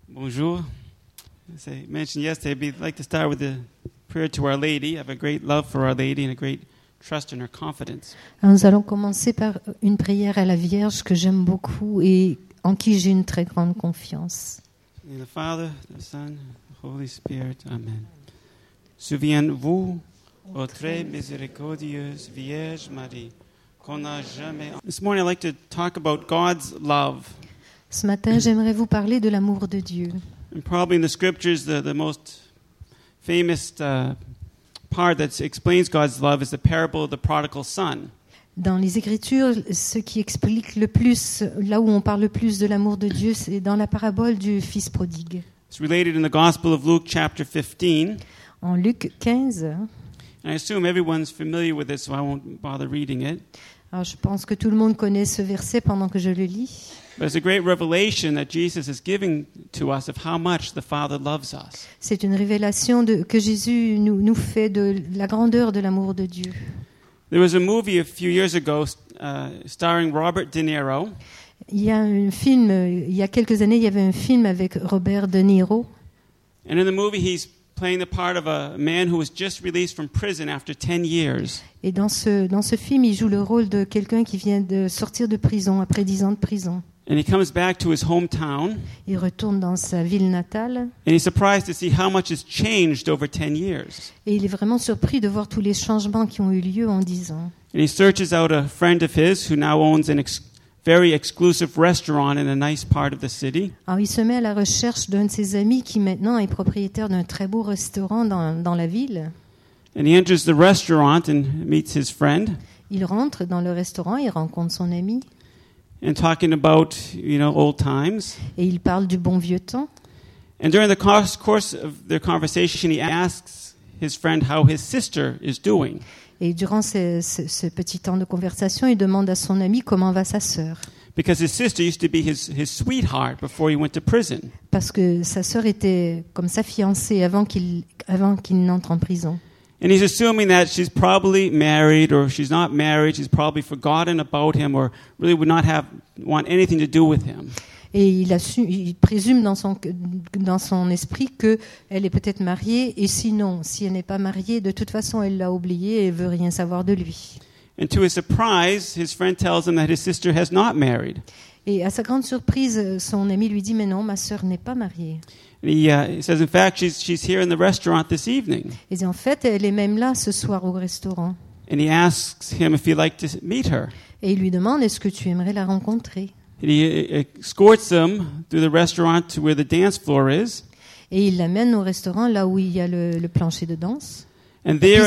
Bonjour. As I mentioned yesterday, we'd like to start with a prayer to Our Lady. I have a great love for Our Lady and a great trust in her confidence. Alors, nous allons commencer par une prière à la Vierge que j'aime beaucoup et en qui j'ai une très grande confiance. In the name of the Father, the Son, the Holy Spirit. Amen. Souviens-vous, ô très miséricordieuse Vierge Marie, qu'on n'a jamais... This morning I'd like to talk about God's love. Ce matin, j'aimerais vous parler de l'amour de Dieu. And probably in the scriptures, the most famous part that explains God's love is the parable of the prodigal son. Dans les Écritures, ce qui explique le plus, là où on parle le plus de l'amour de Dieu, c'est dans la parabole du Fils prodigue. It's related in the Gospel of Luke, chapter 15. En Luc 15, And I assume everyone's familiar with it, so I won't bother reading it. alors je pense que tout le monde connaît ce verset pendant que je le lis. But it's a great revelation that Jesus is giving to us of how much the Father loves us. C'est une révélation que Jésus nous fait de la grandeur de l'amour de Dieu. There was a movie a few years ago starring Robert De Niro. Il y a quelques années, il y avait un film avec Robert De Niro. And in the movie, he's playing the part of a man who was just released from prison after 10 years. Et dans ce film, il joue le rôle de quelqu'un qui vient de sortir de prison après 10 ans de prison. And he comes back to his hometown. Il retourne dans sa ville natale. And he's surprised to see how much has changed over 10 years. Et il est vraiment surpris de voir tous les changements qui ont eu lieu en 10 ans. And he searches out a friend of his who now owns an very exclusive restaurant in a nice part of the city. Alors il se met à la recherche d'un de ses amis qui maintenant est propriétaire d'un très beau restaurant dans la ville. And he enters the restaurant and meets his friend. Il rentre dans le restaurant, il rencontre son ami. And talking about, old times. Et il parle du bon vieux temps. And during the course of their conversation, he asks his friend how his sister is doing. Et durant ce petit temps de conversation, il demande à son ami comment va sa sœur. Because his sister used to be his sweetheart before he went to prison. Parce que sa sœur était comme sa fiancée avant qu'il n'entre en prison. And he's assuming that she's probably married, or she's not married, she's probably forgotten about him, or really would not want anything to do with him. Et il présume dans son esprit que elle est peut-être mariée, et sinon, si elle n'est pas mariée, de toute façon, elle l'a oublié et veut rien savoir de lui. And to his surprise, his friend tells him that his sister has not married. Et à sa grande surprise, son ami lui dit, mais non, ma sœur n'est pas mariée. And he says, in fact, she's here in the restaurant this evening. Et en fait, elle est même là ce soir au restaurant. And he asks him if he'd like to meet her. Et il lui demande, est-ce que tu aimerais la rencontrer? And he escorts him through the restaurant to where the dance floor is. Et il l'amène au restaurant, là où il y a le plancher de danse. And there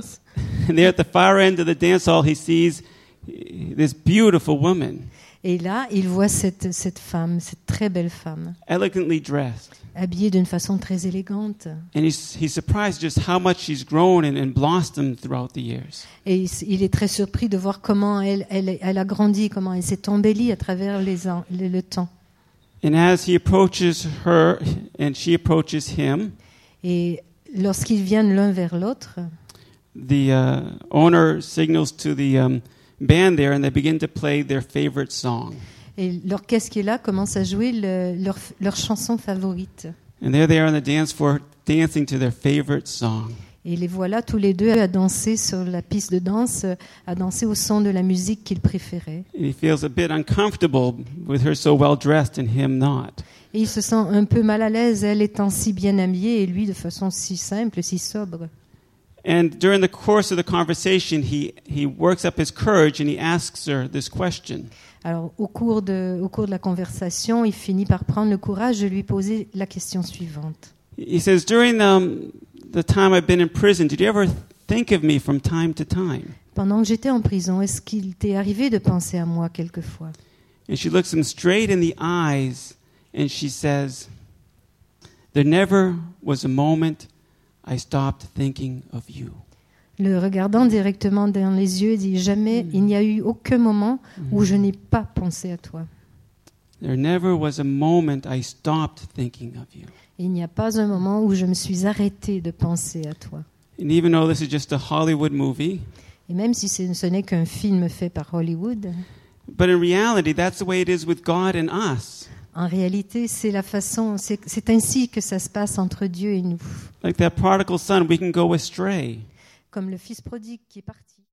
at the far end of the dance hall, he sees this beautiful woman. Et là, il voit cette femme, cette très belle femme, Elegantly dressed. habillée d'une façon très élégante. And he's surprised just how much she's grown and blossomed throughout the years. Et il est très surpris de voir comment elle a grandi, comment elle s'est embellie à travers le temps. And as he approaches her and she approaches him, Et lorsqu'ils viennent l'un vers l'autre, the owner signals to the band there, and they begin to play their favorite song. et l'orchestre qui est là commence à jouer leur chanson favorite. And there they are on the dance floor, dancing to their favorite song. Et les voilà tous les deux à danser sur la piste de danse, à danser au son de la musique qu'ils préféraient. And he feels a bit uncomfortable with her so well dressed and him not. Et il se sent un peu mal à l'aise, elle étant si bien habillée et lui de façon si simple, si sobre. And during the course of the conversation, he works up his courage and he asks her this question. Alors, au cours de la conversation, il finit par prendre le courage de lui poser la question suivante. He says, during the time I've been in prison, did you ever think of me from time to time? Pendant que j'étais en prison, est-ce qu'il t'est arrivé de penser à moi quelquefois? And she looks him straight in the eyes and she says, there never was a moment I stopped thinking of you. Le regardant directement dans les yeux, dit jamais, il n'y a eu aucun moment où je n'ai pas pensé à toi. There never was a moment I stopped thinking of you. Il n'y a pas un moment où je me suis arrêtée de penser à toi. And even though this is just a Hollywood movie, Et même si ce n'est qu'un film fait par Hollywood, but in reality, that's the way it is with God and us. En réalité, c'est la façon, c'est ainsi que ça se passe entre Dieu et nous. Like that prodigal son, we can go astray. Comme le fils prodigue qui est parti.